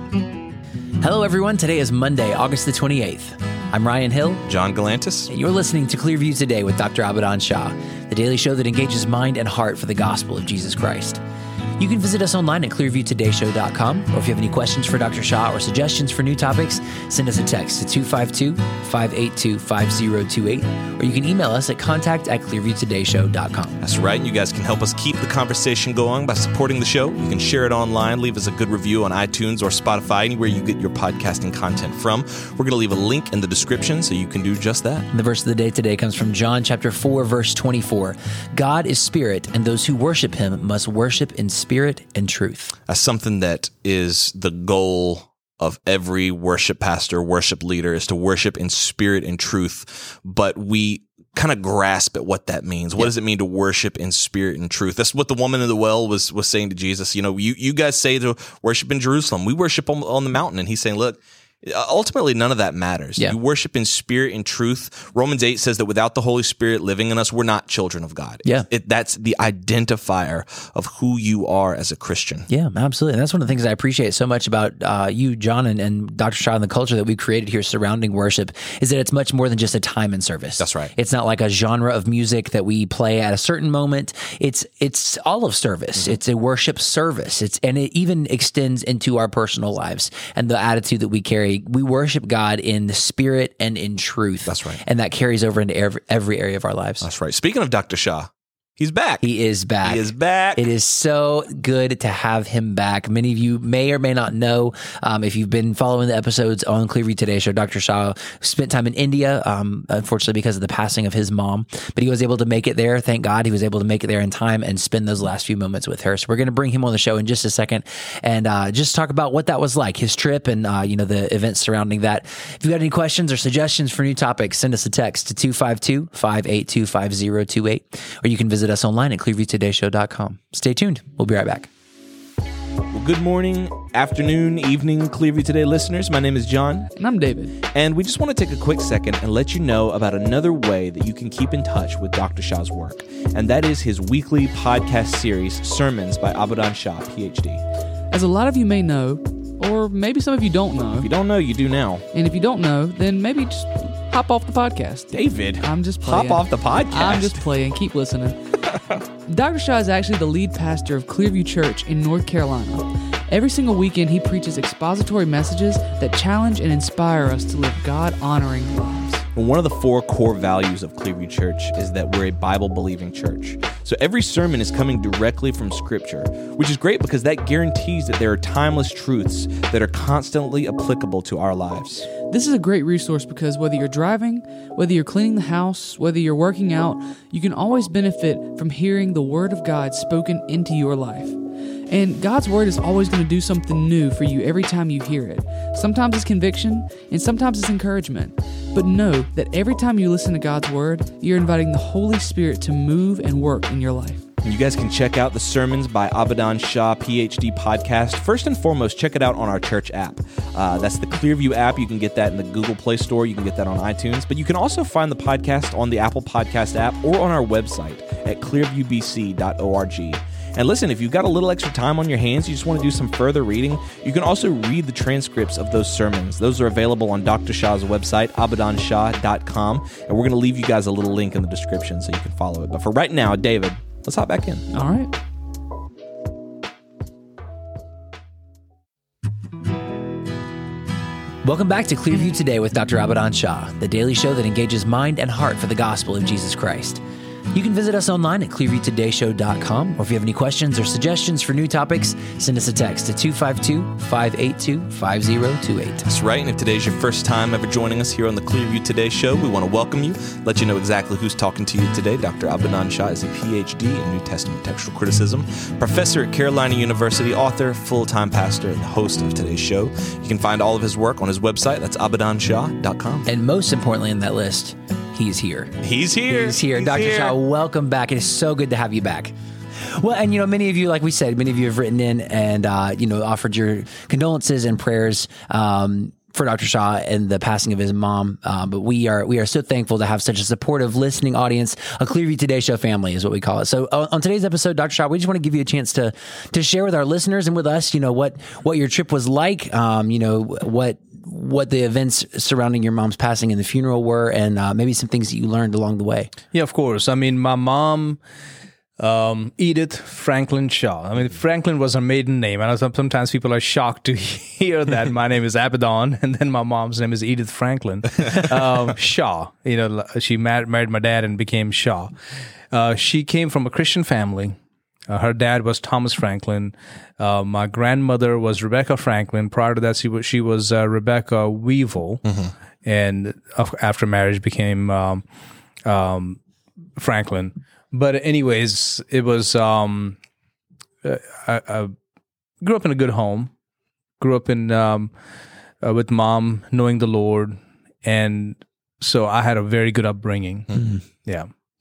Hello, everyone. Today is Monday, August the 28th. I'm Ryan Hill. John Galantis. And you're listening to Clearview Today with Dr. Abadan Shah, the daily show that engages mind and heart for the gospel of Jesus Christ. You can visit us online at clearviewtodayshow.com, or if you have any questions for Dr. Shah or suggestions for new topics, send us a text to 252-582-5028, or you can email us at contact@clearviewtodayshow.com. That's right. You guys can help us keep the conversation going by supporting the show. You can share it online, leave us a good review on iTunes or Spotify, anywhere you get your podcasting content from. We're going to leave a link in the description so you can do just that. The verse of the day today comes from John chapter 4, verse 24. God is spirit, and those who worship him must worship in spirit and truth. That's something that is the goal of every worship pastor, worship leader, is to worship in spirit and truth. But we kind of grasp at what that means. What does it mean to worship in spirit and truth? That's what the woman in the well was saying to Jesus. You know, you guys say to worship in Jerusalem. We worship on the mountain. And he's saying, look, ultimately, none of that matters. Yeah. You worship in spirit and truth. Romans 8 says that without the Holy Spirit living in us, we're not children of God. Yeah. That's the identifier of who you are as a Christian. Yeah, absolutely. And that's one of the things I appreciate so much about you, John, and Dr. Shah, and the culture that we've created here surrounding worship is that it's much more than just a time and service. That's right. It's not like a genre of music that we play at a certain moment. It's all of service. Mm-hmm. It's a worship service. And it even extends into our personal lives and the attitude that we carry. We worship God in the spirit and in truth. That's right. And that carries over into every area of our lives. That's right. Speaking of Dr. Shah, he's back. He is back. He is back. It is so good to have him back. Many of you may or may not know, if you've been following the episodes on Clearview Today Show, Dr. Shah spent time in India, unfortunately because of the passing of his mom, but he was able to make it there. Thank God he was able to make it there in time and spend those last few moments with her. So we're going to bring him on the show in just a second and just talk about what that was like, his trip and the events surrounding that. If you've got any questions or suggestions for new topics, send us a text to 252-582-5028, or you can visit us online at clearviewtodayshow.com. Stay tuned. We'll be right back. Well, good morning, afternoon, evening, Clearview Today listeners. My name is John. And I'm David. And we just want to take a quick second and let you know about another way that you can keep in touch with Dr. Shah's work. And that is his weekly podcast series, Sermons by Abadan Shah, PhD. As a lot of you may know, or maybe some of you don't know. If you don't know, you do now. And if you don't know, then maybe just hop off the podcast. David, I'm just playing. hop off the podcast. I'm just playing. Keep listening. Dr. Shah is actually the lead pastor of Clearview Church in North Carolina. Every single weekend, he preaches expository messages that challenge and inspire us to live God-honoring lives. And one of the 4 core values of Clearview Church is that we're a Bible-believing church. So every sermon is coming directly from Scripture, which is great because that guarantees that there are timeless truths that are constantly applicable to our lives. This is a great resource because whether you're driving, whether you're cleaning the house, whether you're working out, you can always benefit from hearing the Word of God spoken into your life. And God's Word is always going to do something new for you every time you hear it. Sometimes it's conviction, and sometimes it's encouragement. But know that every time you listen to God's Word, you're inviting the Holy Spirit to move and work in your life. And you guys can check out the Sermons by Abadan Shah, PhD podcast. First and foremost, check it out on our church app. That's the Clearview app. You can get that in the Google Play Store. You can get that on iTunes. But you can also find the podcast on the Apple Podcast app or on our website at clearviewbc.org. And listen, if you've got a little extra time on your hands, you just want to do some further reading, you can also read the transcripts of those sermons. Those are available on Dr. Shah's website, abadanshah.com, and we're going to leave you guys a little link in the description so you can follow it. But for right now, David, let's hop back in. All right. Welcome back to Clearview Today with Dr. Abadan Shah, the daily show that engages mind and heart for the gospel of Jesus Christ. You can visit us online at clearviewtodayshow.com, or if you have any questions or suggestions for new topics, send us a text to 252-582-5028. That's right, and if today's your first time ever joining us here on the Clearview Today Show, we want to welcome you, let you know exactly who's talking to you today. Dr. Abadan Shah is a PhD in New Testament textual criticism, professor at Carolina University, author, full-time pastor, and host of today's show. You can find all of his work on his website. That's abadanshah.com. And most importantly in that list, he's here. He's here. He's here. Dr. Shah, welcome back. It is so good to have you back. Well, and many of you, like we said, many of you have written in and offered your condolences and prayers for Dr. Shaw and the passing of his mom. But we are so thankful to have such a supportive listening audience. A Clearview Today Show family is what we call it. So on today's episode, Dr. Shaw, we just want to give you a chance to share with our listeners and with us, what your trip was like, what the events surrounding your mom's passing and the funeral were, and maybe some things that you learned along the way. Yeah, of course. I mean, my mom, Edith Franklin Shaw. I mean, Franklin was her maiden name. I know sometimes people are shocked to hear that my name is Abaddon, and then my mom's name is Edith Franklin Shaw. She married my dad and became Shaw. She came from a Christian family. Her dad was Thomas Franklin. My grandmother was Rebecca Franklin. Prior to that, she was Rebecca Weevil, and after marriage became Franklin. But anyways, it was I grew up in a good home. Grew up in with mom knowing the Lord, and so I had a very good upbringing. Mm-hmm. Yeah,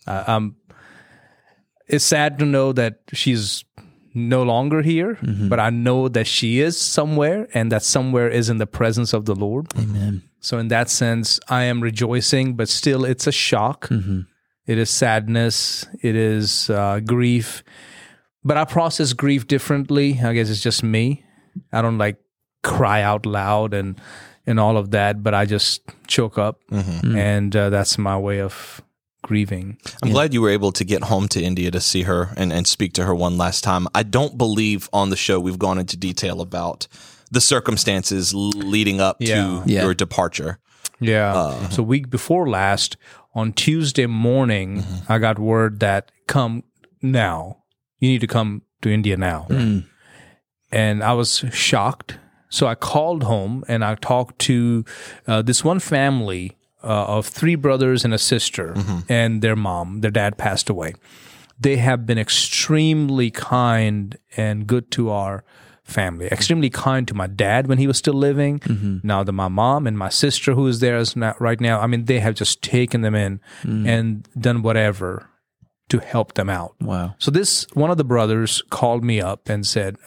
it's sad to know that she's no longer here, but I know that she is somewhere, and that somewhere is in the presence of the Lord. Amen. So in that sense, I am rejoicing, but still it's a shock. Mm-hmm. It is sadness. It is grief. But I process grief differently. I guess it's just me. I don't cry out loud and all of that, but I just choke up. Mm-hmm. And that's my way of grieving. I'm glad you were able to get home to India to see her and speak to her one last time. I don't believe on the show we've gone into detail about the circumstances leading up to your departure. Yeah. So week before last, on Tuesday morning, I got word that come now. You need to come to India now. Mm. And I was shocked. So I called home and I talked to this one family of 3 brothers and a sister and their mom. Their dad passed away. They have been extremely kind and good to our family, extremely kind to my dad when he was still living. Mm-hmm. Now that my mom and my sister, who is there right now, I mean, they have just taken them in and done whatever to help them out. Wow. So one of the brothers called me up and said,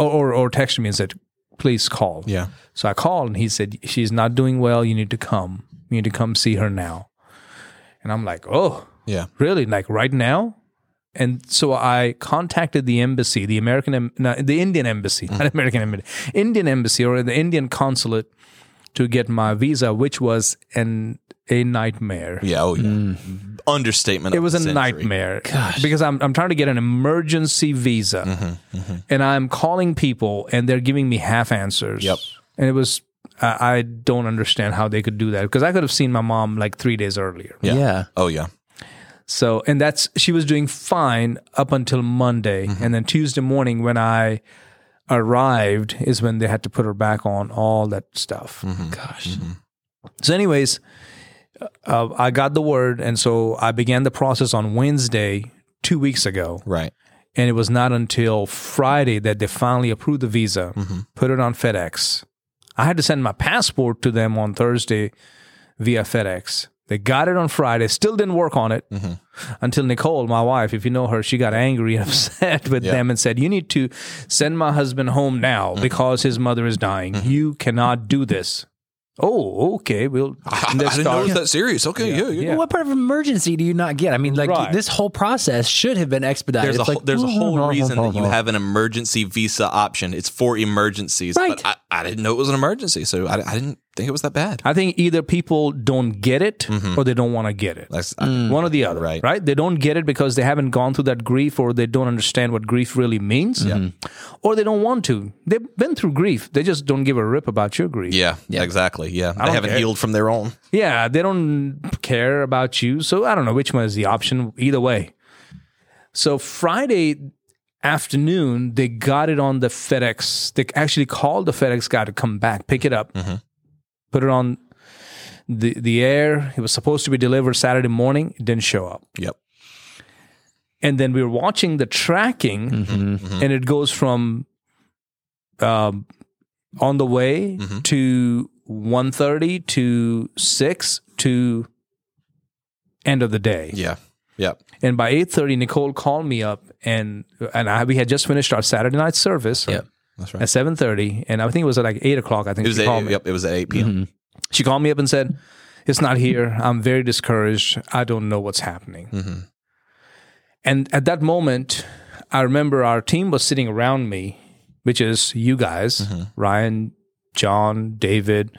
or texted me and said, please call. Yeah. So I called and he said, she's not doing well. You need to come. You need to come see her now. And I'm like, oh, yeah, really? Right now? And so I contacted the embassy, the Indian embassy, not American embassy, Indian embassy or the Indian consulate to get my visa, which was a nightmare. Yeah, oh yeah. Understatement. It was a nightmare. Gosh. Because I'm trying to get an emergency visa, and I'm calling people, and they're giving me half answers. Yep. And it was. I don't understand how they could do that, because I could have seen my mom 3 days earlier. Yeah. Oh yeah. So, and she was doing fine up until Monday. And then Tuesday morning when I arrived is when they had to put her back on all that stuff. Gosh. So anyways, I got the word. And so I began the process on Wednesday, 2 weeks ago. Right. And it was not until Friday that they finally approved the visa, put it on FedEx. I had to send my passport to them on Thursday via FedEx. They got it on Friday, still didn't work on it until Nicole, my wife, if you know her, she got angry and upset with them and said, you need to send my husband home now because his mother is dying. You cannot do this. Oh, okay. I didn't know it was that serious. Okay, yeah. Well, what part of emergency do you not get? I mean, this whole process should have been expedited. There's a whole reason that you have an emergency visa option. It's for emergencies. Right. But I didn't know it was an emergency, so I didn't think it was that bad. I think either people don't get it or they don't want to get it. One or the other, right? They don't get it because they haven't gone through that grief, or they don't understand what grief really means, or they don't want to. They've been through grief. They just don't give a rip about your grief. Yeah. Exactly. Yeah, they haven't healed from their own. Yeah, they don't care about you. So I don't know which one is the option. Either way. So Friday afternoon, they got it on the FedEx. They actually called the FedEx guy to come back, pick it up, put it on the air. It was supposed to be delivered Saturday morning. It didn't show up. Yep. And then we were watching the tracking, and it goes from on the way to 1:30 to 6 to end of the day. Yeah. Yep. And by 8:30, Nicole called me up, and we had just finished our Saturday night service. Yep. That's right. At 7:30, and I think it was at like 8 o'clock. I think It was she called me. Yep, it was at 8 p.m. She called me up and said, "It's not here. I'm very discouraged. I don't know what's happening." And at that moment, I remember our team was sitting around me, which is you guys, Ryan, John, David,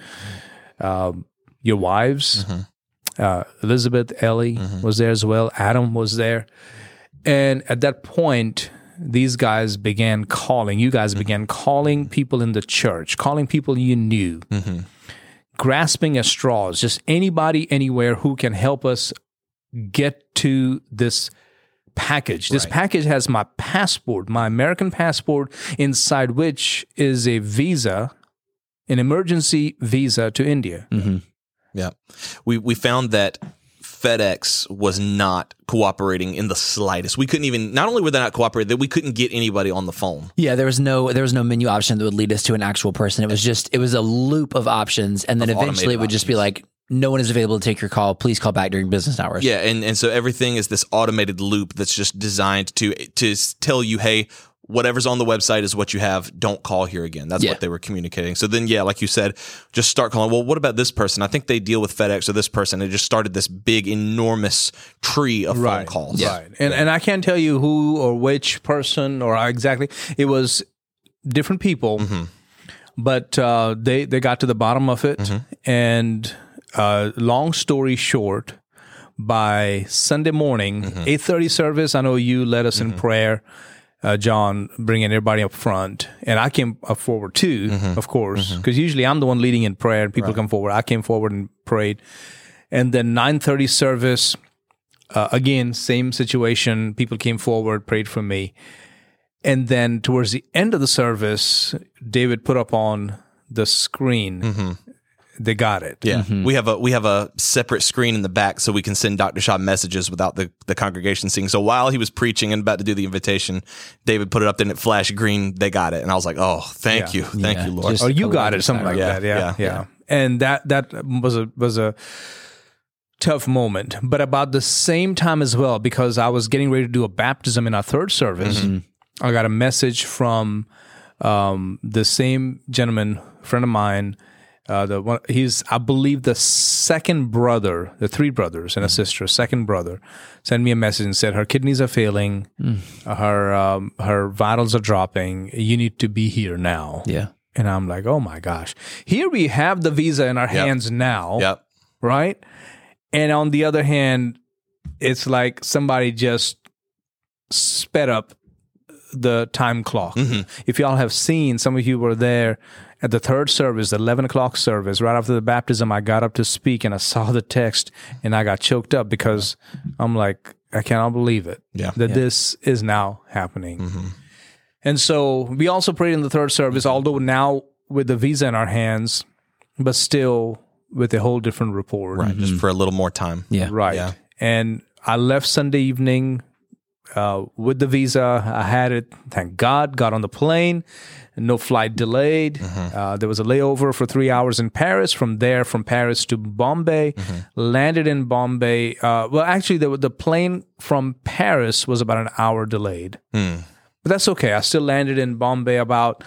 your wives, Elizabeth, Ellie was there as well. Adam was there. And at that point, these guys began calling. You guys began calling people in the church, calling people you knew, grasping at straws, just anybody, anywhere who can help us get to this package. This package has my passport, my American passport, inside which is a visa, an emergency visa to India. Yeah. We found that FedEx was not cooperating in the slightest. We couldn't even, not only were they not cooperating, that we couldn't get anybody on the phone. Yeah, there was no menu option that would lead us to an actual person. It was a loop of options, and then eventually it would just be like, no one is available to take your call. Please call back during business hours. Yeah, and so everything is this automated loop that's just designed to tell you, hey, whatever's on the website is what you have. Don't call here again. That's what they were communicating. So then, yeah, like you said, just start calling. Well, what about this person? I think they deal with FedEx or this person. It just started this big, enormous tree of phone calls. Right. And I can't tell you who or which person or exactly. It was different people, but they got to the bottom of it. And long story short, by Sunday morning, 8:30 service, I know you led us in prayer. John, bringing everybody up front. And I came up forward too, of course, because usually I'm the one leading in prayer and people come forward. I came forward and prayed. And then 9:30 service, again, same situation. People came forward, prayed for me. And then towards the end of the service, David put up on the screen, they got it. Yeah. We have a separate screen in the back so we can send Dr. Shaw messages without the congregation seeing. So while he was preaching and about to do the invitation, David put it up, then it flashed green. They got it. And I was like, oh, thank you. Thank you, Lord. Just Or you got it, something like that. Yeah. And that was a tough moment. But about the same time as well, because I was getting ready to do a baptism in our third service, I got a message from the same gentleman, friend of mine. He's, I believe, the second brother, the three brothers and a sister, second brother, sent me a message and said, her kidneys are failing, her vitals are dropping, you need to be here now. Yeah. And I'm like, oh my gosh. Here we have the visa in our hands now, right? And on the other hand, it's like somebody just sped up the time clock. If y'all have seen, some of you were there at the third service, the 11 o'clock service, right after the baptism, I got up to speak and I saw the text and I got choked up because I'm like, I cannot believe it that this is now happening. And so we also prayed in the third service, although now with the visa in our hands, but still with a whole different report. Right, just for a little more time. Yeah. Right. Yeah. And I left Sunday evening with the visa. I had it, thank God, got on the plane. No flight delayed. There was a layover for 3 hours in Paris. From there, from Paris to Bombay. Landed in Bombay. Well, actually, the plane from Paris was about an hour delayed. But that's okay. I still landed in Bombay about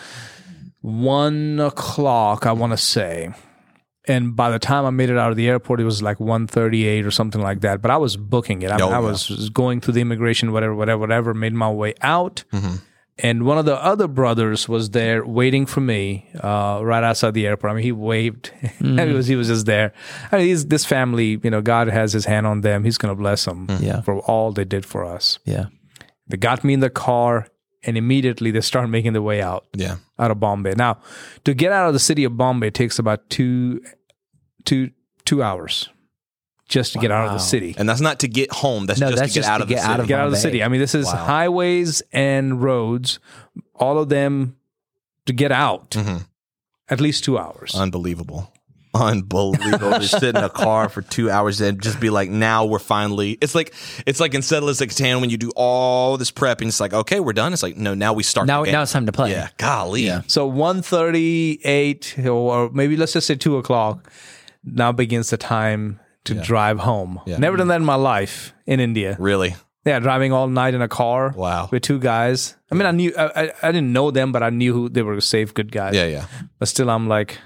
1 o'clock, I want to say. And by the time I made it out of the airport, it was like 1:38 or something like that. But I was booking it. I was going through the immigration, whatever, made my way out. And one of the other brothers was there waiting for me right outside the airport. I mean, he waved. He was just there. I mean, this family, God has his hand on them. He's going to bless them for all they did for us. Yeah. They got me in the car, and immediately they started making their way out of Bombay. Now, to get out of the city of Bombay takes about two hours. Just to get out of the city. And that's not to get home. That's just to get out of the city. Get out of the city. I mean, this is highways and roads, all of them to get out. At least 2 hours. Unbelievable. To sit in a car for 2 hours and just be like, now we're finally. It's like in Settlers of Catan when you do all this prep and it's like, okay, we're done. It's like, no, now we start. Now it's time to play. Yeah, golly. Yeah. So 1:38 or maybe let's just say 2 o'clock. Now begins the time to drive home. Never done that in my life in India. Really? Yeah, driving all night in a car. Wow. With two guys. I mean, I didn't know them, but I knew who they were safe, good guys. Yeah. But still, I'm like,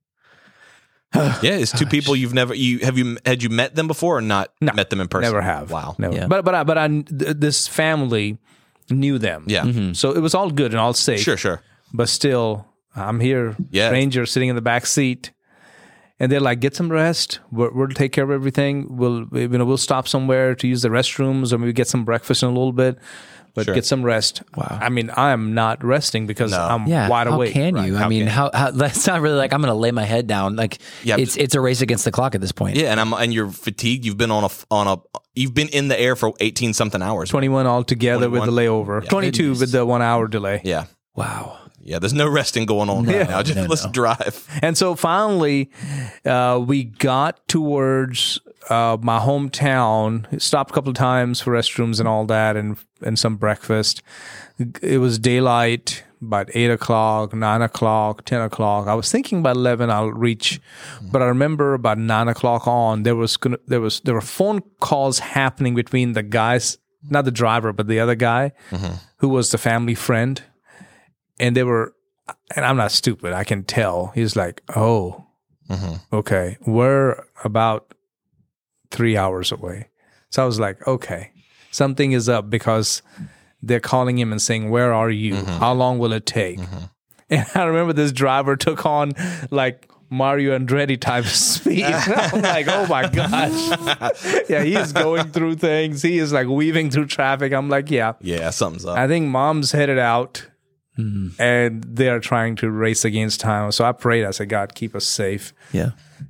Yeah, it's two people had you met them before or not met them in person? never have. Wow. Never. Yeah. But this family knew them. Yeah. So it was all good and all safe. Sure. But still, I'm here, Yeah. stranger sitting in the back seat, and they're like, "Get some rest. We'll take care of everything. We'll stop somewhere to use the restrooms, or maybe get some breakfast in a little bit, but Sure. get some rest." Wow. I mean, I am not resting because I'm Yeah, wide how awake. can you? How I mean, can how that's not really like I'm going to lay my head down. Like, Yeah, it's a race against the clock at this point. Yeah, and you're fatigued. You've been you've been in the air for 18 something hours. 21 altogether with the 21. layover. 22 with the 1 hour delay. Yeah. Wow. Yeah, there's no resting going on right now. Just let's drive. And so finally, we got towards my hometown, stopped a couple of times for restrooms and all that, and some breakfast. It was daylight, about 8 o'clock, 9 o'clock, 10 o'clock. I was thinking by 11 I'll reach, but I remember about 9 o'clock on, there were phone calls happening between the guys, not the driver, but the other guy who was the family friend. And they were, and I'm not stupid, I can tell. He's like, oh, okay, we're about 3 hours away. So I was like, okay, something is up because they're calling him and saying, where are you? How long will it take? And I remember this driver took on like Mario Andretti type speed. I'm like, oh my gosh. Yeah, he is going through things. He is like weaving through traffic. I'm like, yeah. Yeah, something's up. I think mom's headed out. And they are trying to race against time. So I prayed. I said, God, keep us safe. Yeah.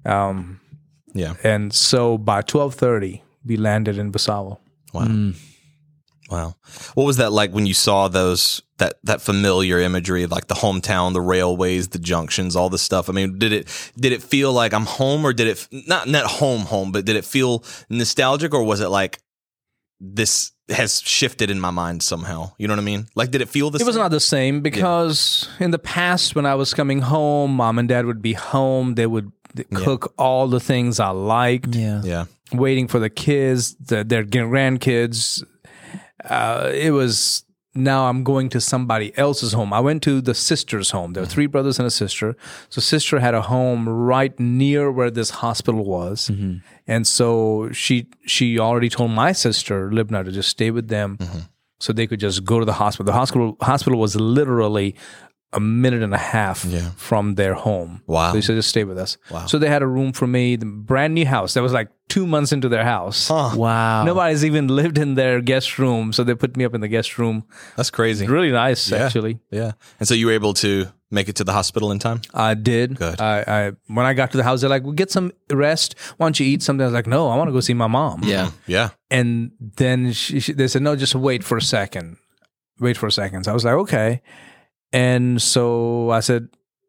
Yeah. And so by 12:30, we landed in Busau. Wow. Wow. What was that like when you saw that familiar imagery of like the hometown, the railways, the junctions, all this stuff? I mean, did it feel like I'm home, or did it not home, but did it feel nostalgic, or was it like this has shifted in my mind somehow? You know what I mean? Like, did it feel the same? It was not the same because in the past, when I was coming home, mom and dad would be home. They would cook all the things I liked. Yeah. Waiting for the kids, their grandkids. It was, now I'm going to somebody else's home. I went to the sister's home. There were 3 brothers and a sister. So sister had a home right near where this hospital was. And so she already told my sister, Libna, to just stay with them so they could just go to the hospital. The hospital was literally a minute and a half from their home. Wow. So they said, just stay with us. Wow. So they had a room for me, the brand new house. That was like 2 months into their house. Wow. Nobody's even lived in their guest room. So they put me up in the guest room. That's crazy. Really nice, actually. Yeah. And so you were able to make it to the hospital in time? I did. Good. I when I got to the house, they're like, well, get some rest. Why don't you eat something? I was like, no, I want to go see my mom. Yeah. Yeah. And then they said, no, just wait for a second. Wait for a second. So I was like, okay. And so I said,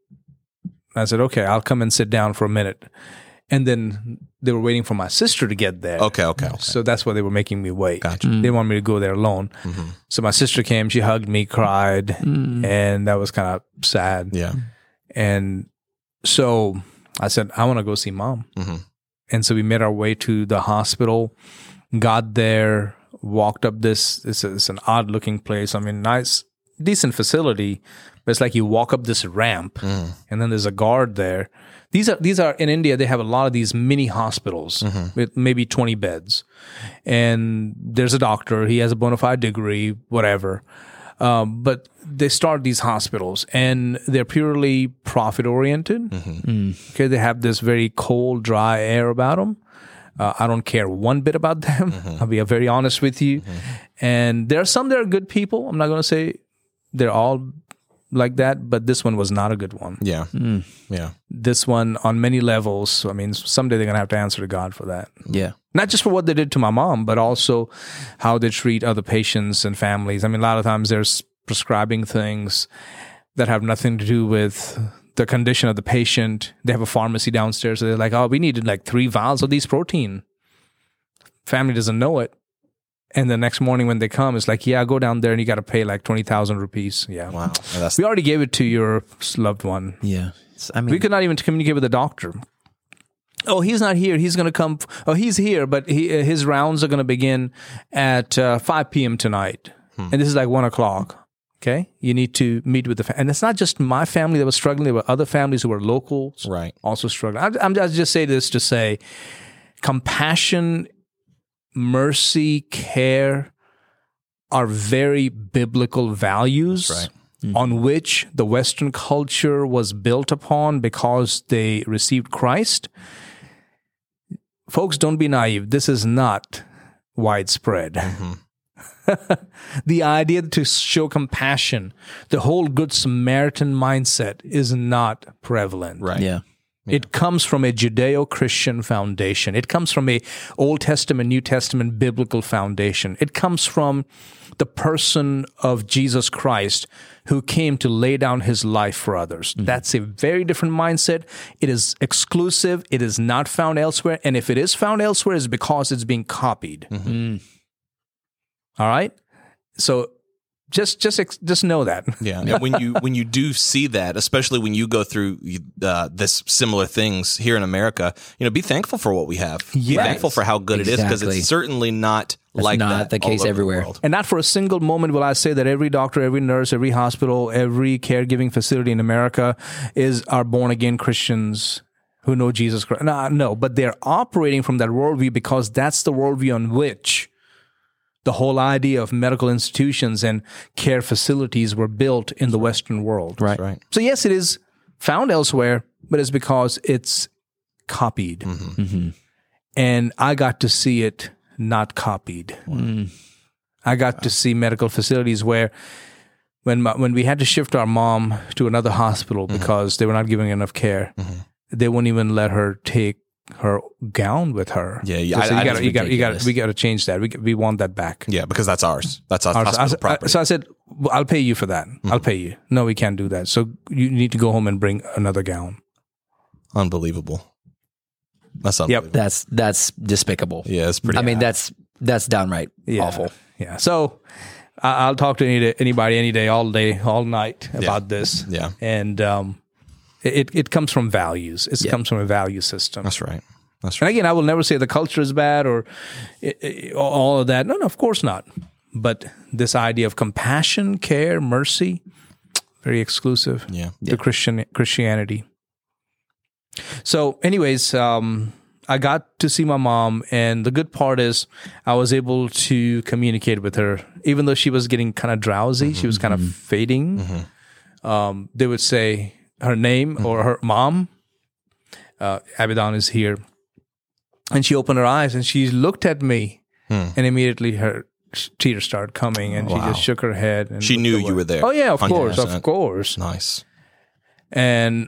okay, I'll come and sit down for a minute. And then they were waiting for my sister to get there. Okay. So that's why they were making me wait. Gotcha. They didn't want me to go there alone. So my sister came, she hugged me, cried, and that was kind of sad. Yeah. And so I said, I want to go see mom. And so we made our way to the hospital, got there, walked up it's an odd looking place. I mean, nice, decent facility, but it's like you walk up this ramp and then there's a guard there. These are in India, they have a lot of these mini hospitals with maybe 20 beds. And there's a doctor, he has a bona fide degree, whatever. But they start these hospitals and they're purely profit oriented. Okay, they have this very cold, dry air about them. I don't care one bit about them. I'll be very honest with you. And there are some that are good people. I'm not going to say they're all like that, but this one was not a good one. Yeah. Yeah. This one on many levels. I mean, someday they're going to have to answer to God for that. Yeah. Not just for what they did to my mom, but also how they treat other patients and families. I mean, a lot of times there's prescribing things that have nothing to do with the condition of the patient. They have a pharmacy downstairs. So they're like, oh, we needed like 3 vials of these protein. Family doesn't know it. And the next morning when they come, it's like, yeah, go down there and you got to pay like 20,000 rupees. Yeah. Wow. We already gave it to your loved one. Yeah. I mean, We could not even communicate with the doctor. oh, he's not here. He's going to come. Oh, he's here, but his rounds are going to begin at 5 p.m. tonight. And this is like 1 o'clock. Okay. You need to meet with the family. And it's not just my family that was struggling. There were other families who were locals also struggling. I just say this to say compassion, mercy, care are very biblical values on which the Western culture was built upon because they received Christ. Folks, don't be naive. This is not widespread. The idea to show compassion, the whole Good Samaritan mindset is not prevalent. Right. Yeah. It comes from a Judeo-Christian foundation. It comes from a Old Testament, New Testament biblical foundation. It comes from the person of Jesus Christ who came to lay down his life for others. That's a very different mindset. It is exclusive. It is not found elsewhere. And if it is found elsewhere, it's because it's being copied. All right? So just know that. Yeah. And when you do see that, especially when you go through this similar things here in America, be thankful for what we have. Be thankful for how good it is, because it's certainly not like not that the case all over everywhere. the world. And not for a single moment will I say that every doctor, every nurse, every hospital, every caregiving facility in America are born-again Christians who know Jesus Christ. No, but they're operating from that worldview because that's the worldview on which the whole idea of medical institutions and care facilities were built in the Western world. Right. So yes, it is found elsewhere, but it's because it's copied. And I got to see it not copied. I got to see medical facilities where when we had to shift our mom to another hospital because they were not giving enough care, they wouldn't even let her take her gown with her. Yeah, So we got to change that. We want that back. Yeah, because that's ours. That's our hospital property. So I said, well, I'll pay you for that. I'll pay you. No, we can't do that. So you need to go home and bring another gown. Unbelievable. That's unbelievable. That's despicable. Yeah, it's pretty. I mean, that's downright awful. Yeah. So I'll talk to anybody, any day, all night about this. Yeah. And it comes from values. It comes from a value system. That's right. And again, I will never say the culture is bad or all of that. No, of course not. But this idea of compassion, care, mercy, very exclusive to Christianity. So anyways, I got to see my mom, and the good part is I was able to communicate with her. Even though she was getting kind of drowsy, she was kind of fading. They would say her name or her mom, Abidan is here. And she opened her eyes and she looked at me, and immediately her tears started coming, and she just shook her head. And she knew you were there. Oh yeah, of 100%. course. Nice. And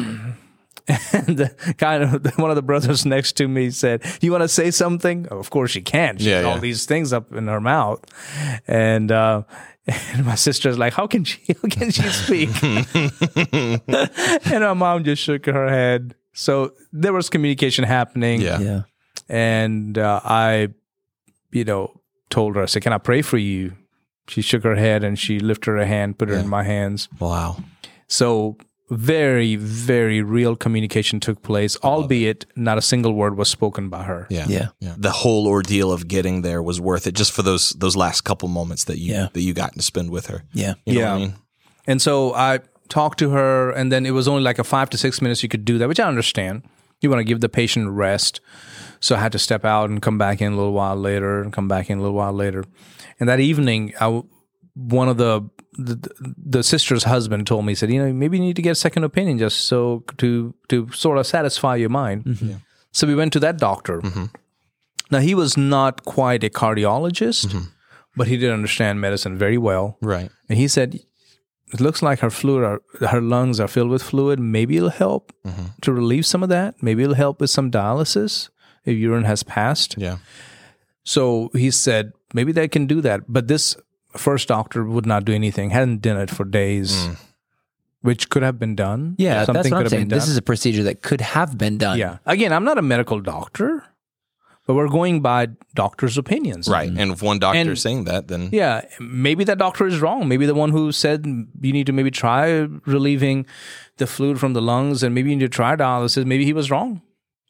one of the brothers next to me said, "You want to say something?" Oh, of course she can. She had all these things up in her mouth, and my sister's like, "How can she speak?" And my mom just shook her head. So there was communication happening. Yeah. And I, told her, I said, "Can I pray for you?" She shook her head and she lifted her hand, put her in my hands. Wow. So very, very real communication took place, albeit not a single word was spoken by her. Yeah. The whole ordeal of getting there was worth it, just for those last couple moments that you got to spend with her. Yeah. You know what I mean? And so I talked to her, and then it was only like a 5 to 6 minutes you could do that, which I understand. You want to give the patient rest. So I had to step out and come back in a little while later, and come back in a little while later. And that evening, one of the sister's husband told me, he said, maybe you need to get a second opinion just so to sort of satisfy your mind. So we went to that doctor. Now, he was not quite a cardiologist, but he did understand medicine very well. Right. And he said, it looks like her lungs are filled with fluid. Maybe it'll help to relieve some of that. Maybe it'll help with some dialysis if urine has passed. Yeah. So he said, maybe they can do that. But this first doctor would not do anything, hadn't done it for days, which could have been done. Yeah, Something that's what could I'm have saying. been done. This is a procedure that could have been done. Yeah. Again, I'm not a medical doctor, but we're going by doctors' opinions. Right. And if one doctor is saying that, then... Yeah, maybe that doctor is wrong. Maybe the one who said you need to maybe try relieving the fluid from the lungs, and maybe you need to try dialysis, maybe he was wrong.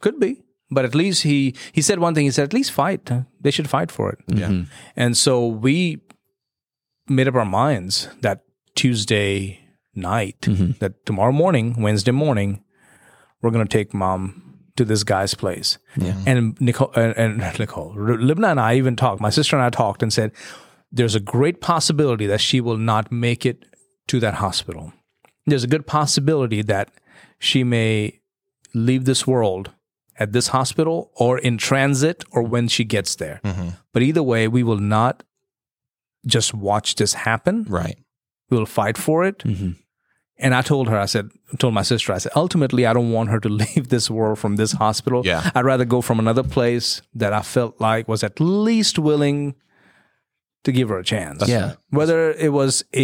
Could be. But at least he said one thing. He said, at least fight. They should fight for it. Yeah. And so we made up our minds that Tuesday night, that tomorrow morning, Wednesday morning, we're going to take Mom to this guy's place. Yeah. And Libna and I even talked. My sister and I talked and said, there's a great possibility that she will not make it to that hospital. There's a good possibility that she may leave this world at this hospital or in transit or when she gets there. But either way, we will not just watch this happen. Right. We'll fight for it. And I told my sister, ultimately, I don't want her to leave this world from this hospital. Yeah. I'd rather go from another place that I felt like was at least willing to give her a chance. Yeah. Whether it was a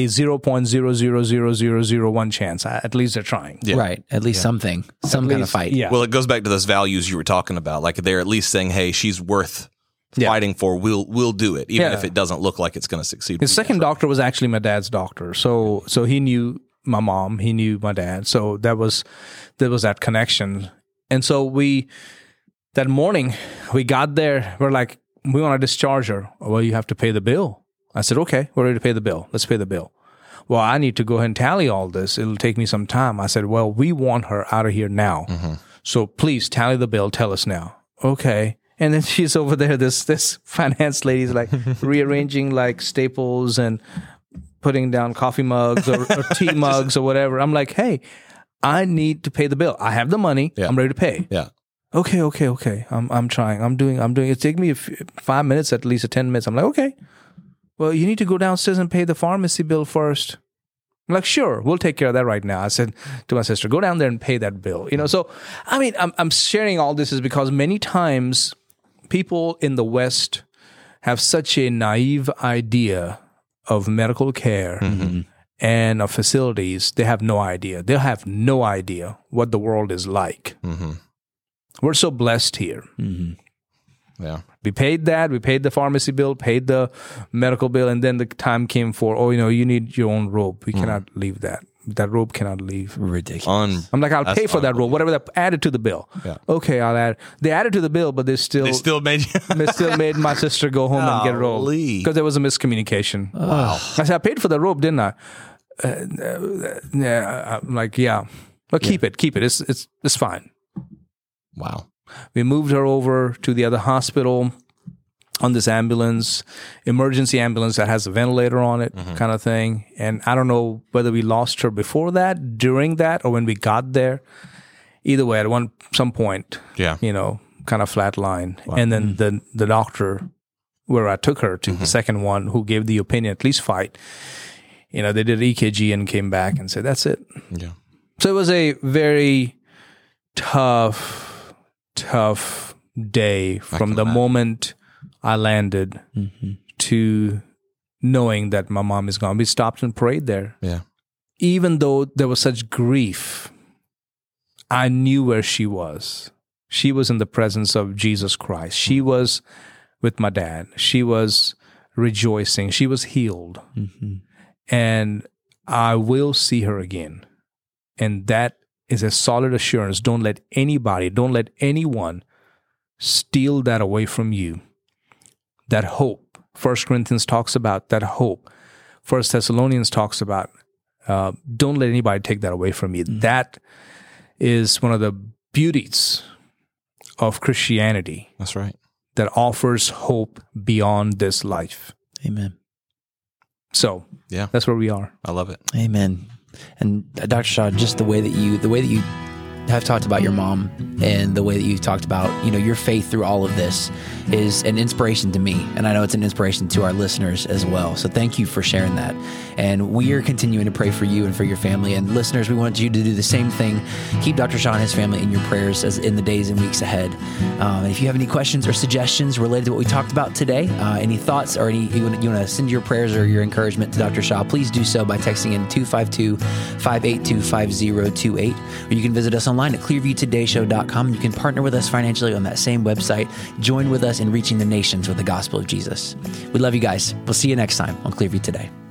0.000001 chance, at least they're trying. Yeah. Right. At least something, some kind of fight. Yeah. Well, it goes back to those values you were talking about. Like they're at least saying, "Hey, she's worth fighting for. We'll do it, even if it doesn't look like it's going to succeed." His second doctor was actually my dad's doctor, so he knew my mom, he knew my dad, so there was that connection. And so that morning we got there, we're like, we want to discharge her. Well, you have to pay the bill. I said, okay, we're ready to pay the bill. Let's pay the bill. Well, I need to go ahead and tally all this. It'll take me some time. I said, well, we want her out of here now. So please tally the bill. Tell us now. Okay. And then she's over there, this finance lady's like rearranging like staples and putting down coffee mugs or tea mugs or whatever. I'm like, hey, I need to pay the bill. I have the money. Yeah. I'm ready to pay. Yeah. Okay. I'm trying. I'm doing. It take me 5 minutes, at least 10 minutes. I'm like, okay. Well, you need to go downstairs and pay the pharmacy bill first. I'm like, sure, we'll take care of that right now. I said to my sister, go down there and pay that bill. So I mean, I'm sharing all this is because many times people in the West have such a naive idea of medical care and of facilities. They have no idea. They'll have no idea what the world is like. We're so blessed here. Yeah. We paid that. We paid the pharmacy bill, paid the medical bill, and then the time came for, you need your own robe. We cannot leave that. That robe cannot leave. Ridiculous. I'm like, I'll pay for that robe, whatever they added to the bill. Yeah. Okay, I'll add. They added to the bill, but they still made made my sister go home and get a robe because there was a miscommunication. Wow. I said, I paid for the robe, didn't I? I'm like, yeah. But keep it. It's fine. Wow. We moved her over to the other hospital on this emergency ambulance that has a ventilator on it, kind of thing. And I don't know whether we lost her before that, during that, or when we got there. Either way, at some point, kind of flatline. Wow. And then the doctor, where I took her to, the second one, who gave the opinion, at least fight, they did EKG and came back and said, that's it. Yeah. So it was a very tough day from the moment I landed to knowing that my mom is gone. We stopped and prayed there. Yeah. Even though there was such grief, I knew where she was. She was in the presence of Jesus Christ. She was with my dad. She was rejoicing. She was healed. And I will see her again. And that is a solid assurance. Don't let anyone steal that away from you. That hope. 1 Corinthians talks about that hope. 1 Thessalonians talks about, don't let anybody take that away from you. That is one of the beauties of Christianity. That's right. That offers hope beyond this life. Amen. So, yeah, that's where we are. I love it. Amen. And Dr. Shah, just the way that you have talked about your mom and the way that you talked about, your faith through all of this is an inspiration to me. And I know it's an inspiration to our listeners as well. So thank you for sharing that. And we are continuing to pray for you and for your family. And listeners, we want you to do the same thing. Keep Dr. Shah and his family in your prayers as in the days and weeks ahead. And if you have any questions or suggestions related to what we talked about today, any thoughts or you want to send your prayers or your encouragement to Dr. Shah, please do so by texting in 252-582-5028. Or you can visit us online at clearviewtodayshow.com. You can partner with us financially on that same website. Join with us in reaching the nations with the gospel of Jesus. We love you guys. We'll see you next time on Clearview Today.